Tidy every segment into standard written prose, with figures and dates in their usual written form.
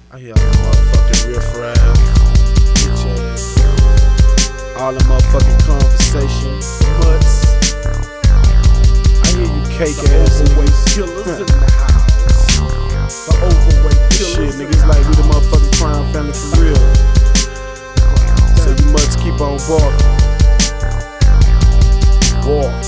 I hear all the motherfucking real fries, bitch ass, all the motherfucking conversation, mutts. I hear you cake ass overweight killers in the house. The overweight killers. Shit, niggas like we the motherfucking crime family for real. So you must keep on walking. Walk.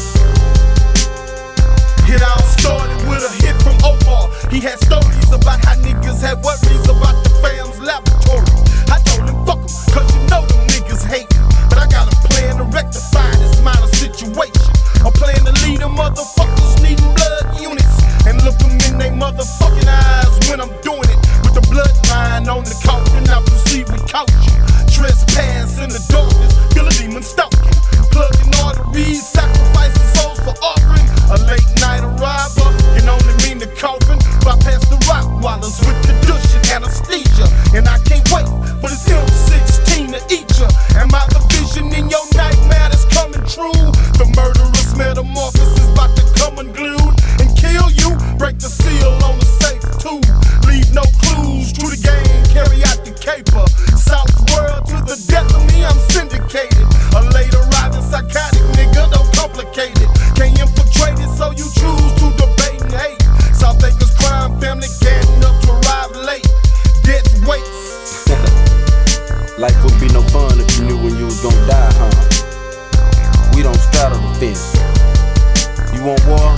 It all started with a hit from Omar. He had stories about how niggas had worries about the fam's laboratory. I told him fuck him, cause you know them niggas hatin'. But I got a plan to rectify this minor situation. A plan to lead them motherfuckers needing blood units and look them in they motherfucking eyes when I'm doing it. With the bloodline on the coffin, I proceed with caution. Trespass in the darkness, feel a demon stalking. Plugging arteries, sacrificing souls for offering. A late night arrival can only mean the coffin. Bypass the Rottweilers with the douche and anesthesia. And I can't wait for this M16 to eat ya. Am I the vision in your nightmare that's coming true? The murderous metamorphosis about to come unglued and kill you. Break the seal on the safe too. Leave no clues to the game, carry out the caper. South world to the death of me, I'm syndicated. A late arriving psychotic nigga, don't complicate it. Can't infiltrate it, so you choose to debate and hate. South Acres crime family getting up to arrive late. Death waits. Life would be no fun if you knew when you was gonna die, huh? We don't straddle the fence. You want war?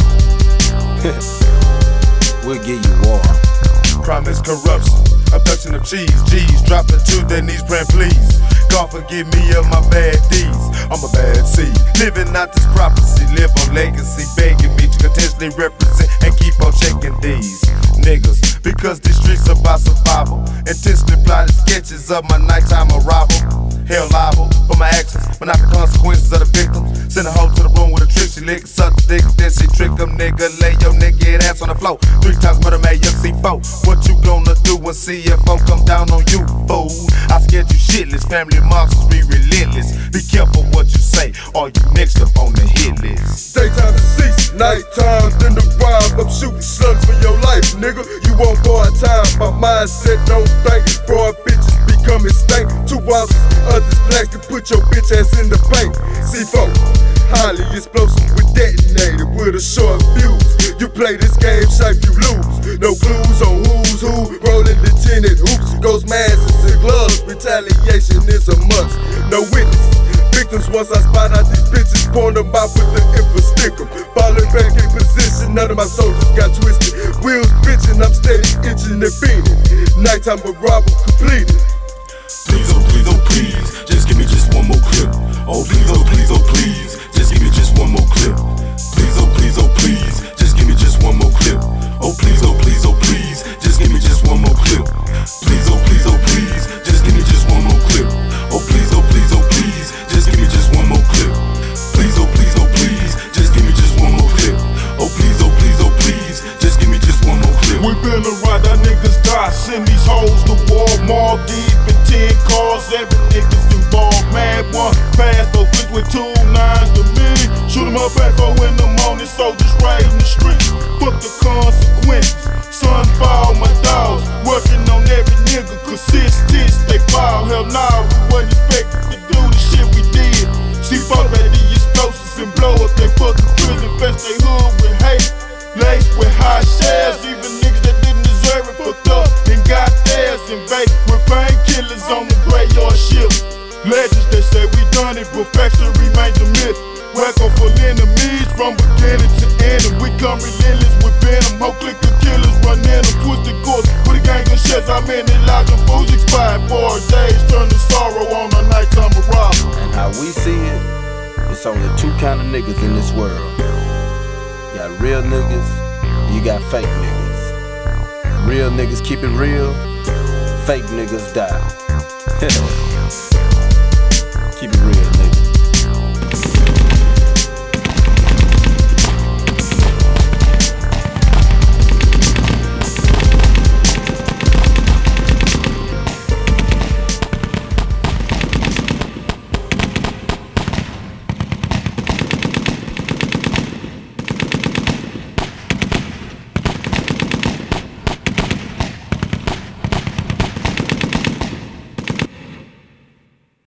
We'll give you war. Promise corruption, abduction of cheese, G's dropping to their knees, praying please. God forgive me of my bad deeds. I'm a bad seed, living out this prophecy, live on legacy, begging me to continuously represent and keep on checking these niggas. Because these streets are about survival. Intentionally plotted sketches of my nighttime arrival. Hell liable for my actions, but not the consequences of the victim. Send a hoe to the room with a trick, she lick, suck the dick, then she trick them, nigga. Lay your nigga ass on the floor. 3 times murder made young C4. What you gonna do when CFO come down on you, fool? I scared you shitless, family monsters be relentless. Be careful what you say, or you next up on the hit list. Daytime deceased, nighttime, then the rob. I'm shooting slugs for your life, nigga. You want more time, my mindset don't think. Broad bitches becoming stank. 2 ounces, others plastic, put your bitch ass in the paint. C4, highly explosive with detonator with a short fuse. You play this game shape, you lose. No clues on who's who, rolling the tinted hoops. Ghost masks and gloves, retaliation is a must. No witness, victims once I spot out these bitches, point them out with the info sticker. Falling back in position, none of my soldiers got twisted. Wheels bitching, I'm steady itching and fiending. Nighttime arrival completed. Please, oh please, just give me just one more clip. Oh please, just give me just one more clip. Please, oh please, just give me just one more clip. Oh please, just give me just one more clip. Please, oh please, just give me just one more clip. Oh please, just give me just one more clip. Please, oh please, just give me just one more clip. Oh please, just give me just one more clip. We been around, our niggas die. Send these hoes to Walmart, deep in 10 cars, every niggas involved. Mad one, fast, so quick with 2 9s to me. Shoot 'em up at 4 in the morning, soldiers raiding the street. Fuck the consequences, sun fall, my dogs. Working on every nigga, cause 6 tits, they fall. Hell nah, we wasn't expected to do the shit we did. See folks ready to explosives and blow up they fucking prison, infest they hood with hate. Laced with high shares, even niggas that didn't deserve it fucked up and got theirs invaded with painkillers on the graveyard ship. Legends that say we done it, but perfection remains a myth. Wacko for enemies from beginning to end, and we come relentless with venom. Whole clique of killers run in them, twisted course with a gang of shits. How many lives and fools expired for days, turn to sorrow on a nighttime arrival. And how we see it, it's only 2 kind of niggas in this world. You got real niggas, and you got fake niggas. Real niggas keep it real, fake niggas die. Keep it real.